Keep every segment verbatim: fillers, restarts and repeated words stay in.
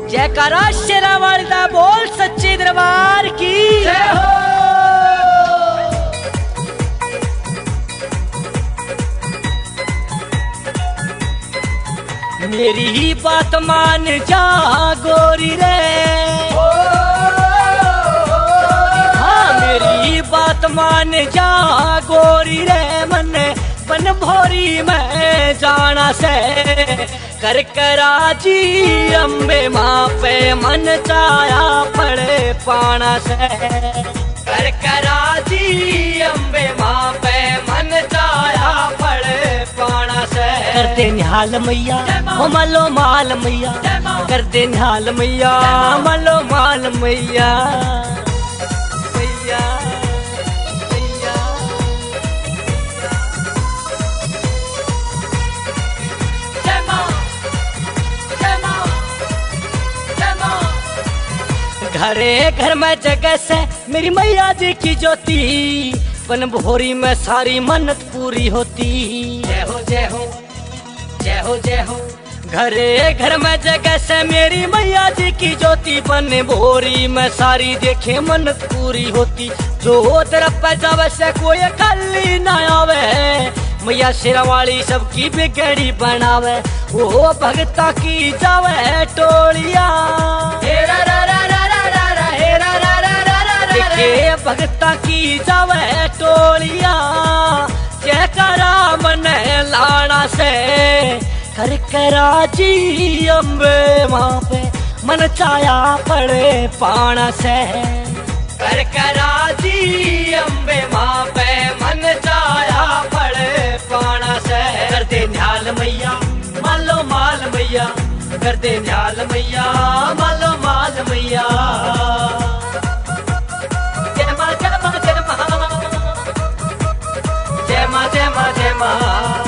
जयकारा शेरावाली दा बोल सच्चे दरबार की जय हो। मेरी ही बात मान जा गोरी रे, हाँ मेरी ही बात मान जा गोरी रे, मन बन भोरी में जाना से कर कराची अम्बे माँ पे मन चाया पड़े पाना से, कर कराची अम्बे माँ पे मन चाया पड़े पाना से। करते निहाल मैया ओ मलो माल मैया, करते निहाल मैया मलो माल मैया मैया मैया। जय माँ जय माँ जय माँ। घरे घर में जगह से मेरी मैया जी की ज्योति, बन भोरी में सारी मन्नत पूरी होती। जय हो जय हो जय हो जय हो। घरे घर में जगह से मेरी मैया जी की ज्योति, बन भोरी में सारी देखे मन्नत पूरी होती। जो तरफ जावे से कोई खाली ना आवे, मैया शेरावाली सबकी बिगड़ी बनावे। वो भगता की जावे टोलिया, देखे भगता की जावे टोलिया। जयकारा मन लाना से कर कराची अम्बे माँ पे मन चाया पड़े पाना से, कर कराची अम्बे माँ पे मन चाया पड़े पाना से। कर दे न्याल मैया मालो माल मैया, कर दे न्याल मैया मालो माल मैया। जय माँ जय माँ जय माँ जय माँ जय माँ जय माँ।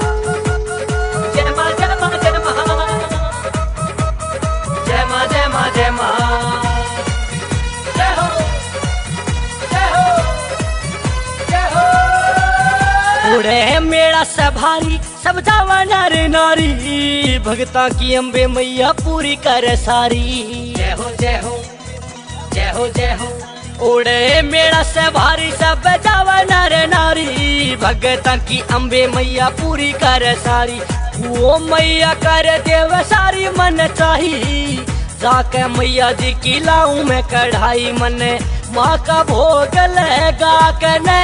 जय माँ जय हो जय हो जय हो। उड़े मेरा से भारी सब जावा नर नारी, भगता की अम्बे मैया पूरी कर सारी। जय हो जय हो जय हो जय हो। उड़े मेरा से भारी सब जावा नर नारी, भगता की अम्बे मैया पूरी कर सारी। वो मैया कर देव सारी मन चाही, जाके मैया जी की लाऊं मैं कढ़ाई। मने माँ का भोग लगा कने,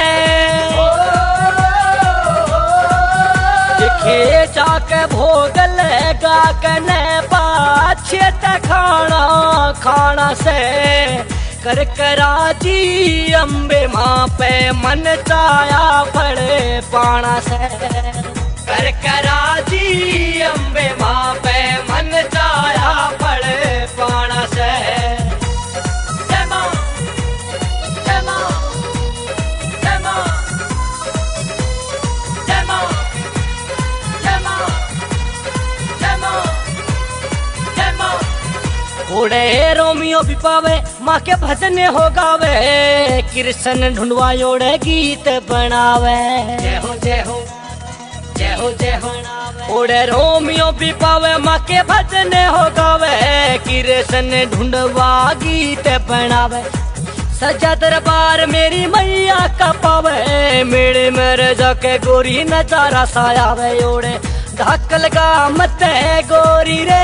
दिखे जाके भोग लगा कने। पाछे खाना खाना से कर कराची अम्बे माँ पे मन चाया पड़े पाना से, कर कराची अम्बे माँ पे मन चाया पड़े पाना से। जय माँ जय माँ जय माँ जय माँ जय माँ जय माँ जय माँ। उड़े रोमियो भी पावे माँ के भजन हो गावे, कृष्ण ढूंढवा ओढ़े गीत बनावे। जय हो जय हो जय हो जय हो। उड़े रोमियो भी पावे माँ के भजन हो गावे, कृष्ण ढूंढवा गीत बनावे। सजा दरबार मेरी मैया का पावे, मेरे मेरे जाके गोरी नजारा सायावे। ओढ़े ढाक लगा मत गोरी रे,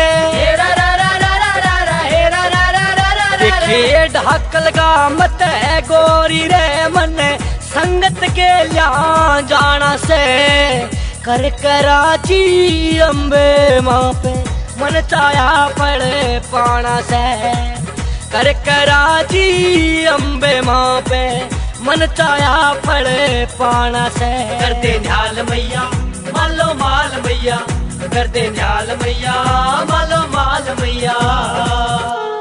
देखिए ढाक लगा मत गोरी रे। मन संगत के लिया जाना से कर कराची अम्बे माँ पे मन चाया पड़े पाना से, कर कराची अम्बे माँ पे मन चाया पड़े पाना से। कर दे न्याल मैया मालो माल मैया, कर दे न्याल मैया मालो माल मैया।